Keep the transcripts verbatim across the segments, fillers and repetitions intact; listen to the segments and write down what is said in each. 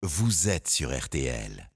vous êtes sur R T L.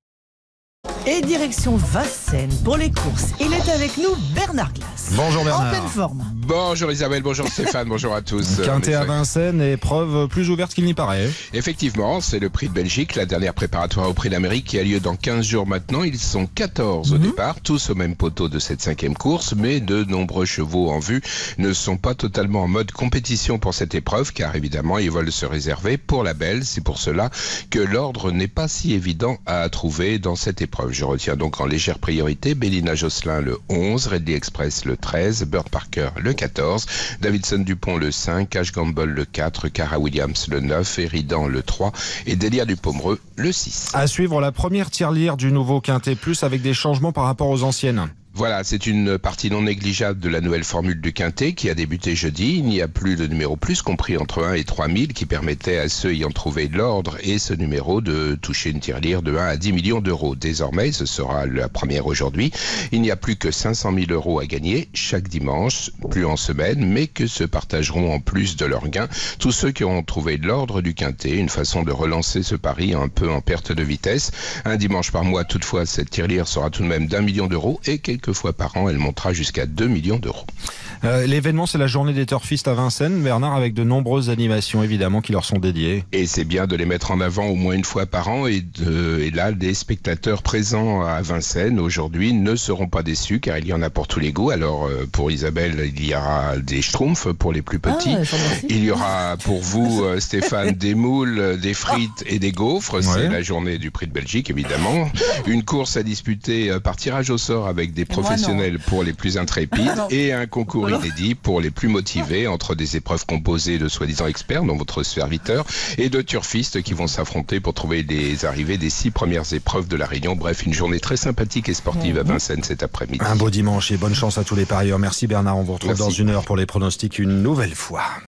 Et direction Vincennes pour les courses. Il est avec nous, Bernard Glass. Bonjour Bernard. En pleine forme. Bonjour Isabelle, bonjour Stéphane, bonjour à tous. Quintet à Vincennes, épreuve plus ouverte qu'il n'y paraît. Effectivement, c'est le prix de Belgique, la dernière préparatoire au prix d'Amérique qui a lieu dans quinze jours maintenant. Ils sont quatorze au Mmh. départ, tous au même poteau de cette cinquième course, mais de nombreux chevaux en vue ne sont pas totalement en mode compétition pour cette épreuve, car évidemment ils veulent se réserver pour la belle. C'est pour cela que l'ordre n'est pas si évident à trouver dans cette épreuve. Je retiens donc en légère priorité Bélina Josselin le onze, Redley Express le treize, Bird Parker le quatorze, Davidson Dupont le cinq, Cash Gamble le quatre, Cara Williams le neuf, Eridan le trois et Delia du Pomereux le six. À suivre la première tirelire du nouveau Quintet Plus avec des changements par rapport aux anciennes. Voilà, c'est une partie non négligeable de la nouvelle formule du Quintet qui a débuté jeudi. Il n'y a plus de numéro plus compris entre un et trois mille qui permettait à ceux ayant trouvé l'ordre et ce numéro de toucher une tirelire de un à dix millions d'euros. Désormais, ce sera la première aujourd'hui. Il n'y a plus que cinq cent mille euros à gagner chaque dimanche, plus en semaine, mais que se partageront en plus de leurs gains tous ceux qui auront trouvé l'ordre du Quintet, une façon de relancer ce pari un peu en perte de vitesse. Un dimanche par mois, toutefois, cette tirelire sera tout de même d'un million d'euros et quelques fois par an, elle montera jusqu'à deux millions d'euros. Euh, l'événement, c'est la journée des turfistes à Vincennes, Bernard, avec de nombreuses animations évidemment qui leur sont dédiées. Et c'est bien de les mettre en avant au moins une fois par an. Et, de, et là, les spectateurs présents à Vincennes aujourd'hui ne seront pas déçus car il y en a pour tous les goûts. Alors euh, pour Isabelle, il y aura des schtroumpfs pour les plus petits. Ah, il y aura pour vous, euh, Stéphane, des moules, des frites et des gaufres. C'est Ouais. la journée du prix de Belgique, évidemment. Une course à disputer euh, par tirage au sort avec des professionnels pour les plus intrépides et un concours inédit pour les plus motivés entre des épreuves composées de soi-disant experts, dont votre serviteur, et de turfistes qui vont s'affronter pour trouver les arrivées des six premières épreuves de la Réunion. Bref, une journée très sympathique et sportive à Vincennes cet après-midi. Un beau dimanche et bonne chance à tous les parieurs. Merci Bernard, on vous retrouve Merci. dans une heure pour les pronostics une nouvelle fois.